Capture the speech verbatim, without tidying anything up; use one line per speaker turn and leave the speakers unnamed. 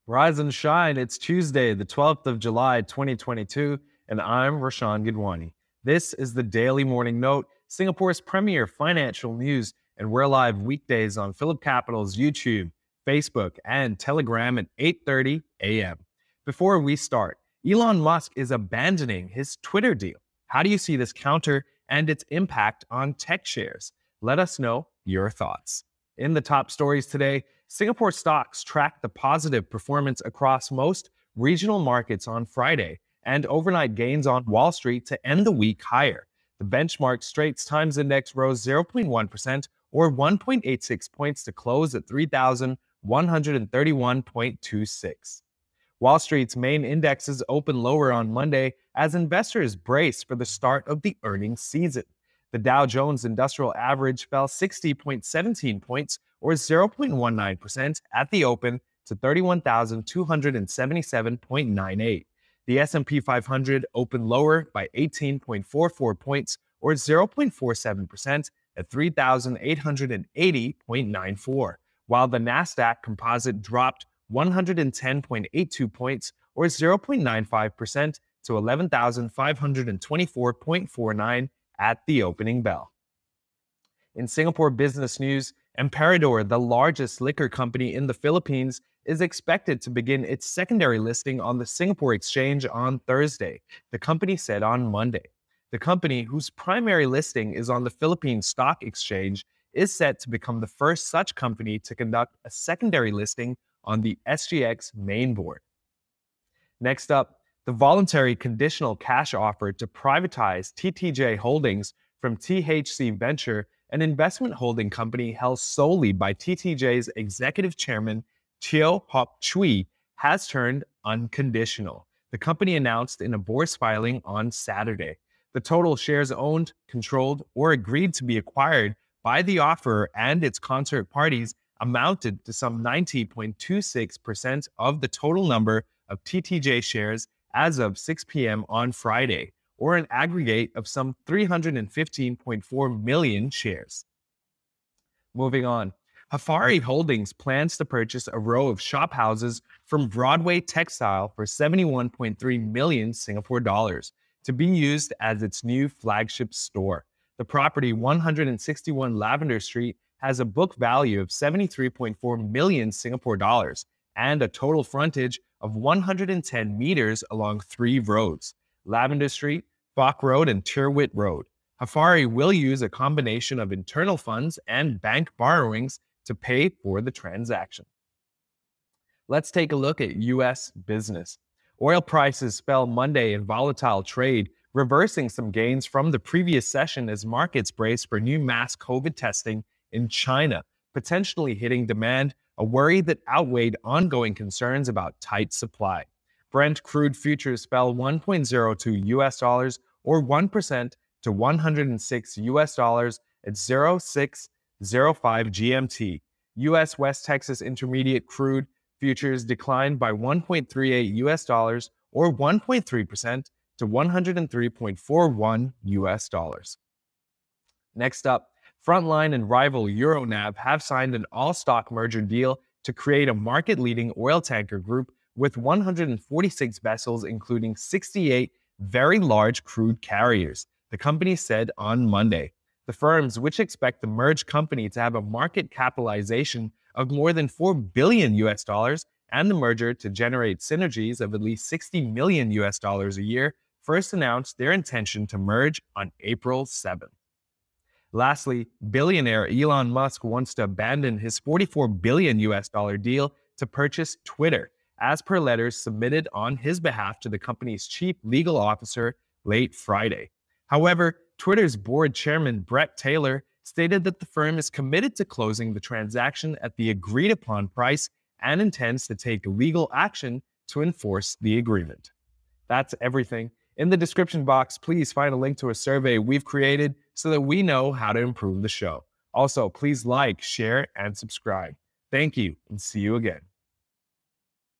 Rise and shine. It's Tuesday, the twelfth of July, twenty twenty-two, and I'm Rashan Gidwani. This is the Daily Morning Note, Singapore's premier financial news, and we're live weekdays on Phillip Capital's YouTube, Facebook, and Telegram at eight thirty a.m. Before we start, Elon Musk is abandoning his Twitter deal. How do you see this counter and its impact on tech shares? Let us know your thoughts. In the top stories today, Singapore stocks tracked the positive performance across most regional markets on Friday, and overnight gains on Wall Street to end the week higher. The benchmark Straits Times Index rose zero point one percent or one point eight six points to close at three thousand one hundred thirty-one point two six. Wall Street's main indexes opened lower on Monday as investors brace for the start of the earnings season. The Dow Jones Industrial Average fell sixty point one seven points or zero point one nine percent at the open to thirty-one thousand two hundred seventy-seven point nine eight. The S and P five hundred opened lower by eighteen point four four points or zero point four seven percent at three thousand eight hundred eighty point nine four, while the Nasdaq Composite dropped one hundred ten point eight two points or zero point nine five percent to eleven thousand five hundred twenty-four point four nine at the opening bell. In Singapore business news, Emperador, the largest liquor company in the Philippines, is expected to begin its secondary listing on the Singapore Exchange on Thursday, the company said on Monday. The company, whose primary listing is on the Philippine Stock Exchange, is set to become the first such company to conduct a secondary listing on the S G X main board. Next up, the voluntary conditional cash offer to privatize T T J Holdings from T H C Venture, an investment holding company held solely by T T J's executive chairman, Teo Hock Chui, has turned unconditional. The company announced in a bourse filing on Saturday. The total shares owned, controlled, or agreed to be acquired by the offerer and its concert parties amounted to some ninety point two six percent of the total number of T T J shares as of six p.m. on Friday, or an aggregate of some three hundred fifteen point four million shares. Moving on, Hafari Holdings plans to purchase a row of shop houses from Broadway Textile for seventy-one point three million Singapore dollars to be used as its new flagship store. The property, one hundred sixty-one Lavender Street, has a book value of seventy-three point four million Singapore dollars and a total frontage of one hundred ten meters along three roads: Lavender Street, Fock Road, and Tyrwhitt Road. Hafari will use a combination of internal funds and bank borrowings to pay for the transaction. Let's take a look at U S business. Oil prices fell Monday in volatile trade, reversing some gains from the previous session as markets brace for new mass COVID testing in China, potentially hitting demand, a worry that outweighed ongoing concerns about tight supply. Brent crude futures fell one point zero two U S dollars or one percent to one hundred six U S dollars at zero six zero five G M T. U S West Texas Intermediate crude futures declined by one point three eight U S dollars or one point three percent to one hundred three point four one U S dollars. Next up, Frontline and rival Euronav have signed an all-stock merger deal to create a market-leading oil tanker group with one hundred forty-six vessels, including sixty-eight very large crude carriers, the company said on Monday. The firms, which expect the merged company to have a market capitalization of more than four billion U S dollars and the merger to generate synergies of at least sixty million U S dollars a year, first announced their intention to merge on April seventh. Lastly, billionaire Elon Musk wants to abandon his forty-four billion U S dollar deal to purchase Twitter, as per letters submitted on his behalf to the company's chief legal officer late Friday. However, Twitter's board chairman Bret Taylor stated that the firm is committed to closing the transaction at the agreed-upon price and intends to take legal action to enforce the agreement. That's everything. In the description box, please find a link to a survey we've created so that we know how to improve the show. Also, please like, share, and subscribe. Thank you, and see you again.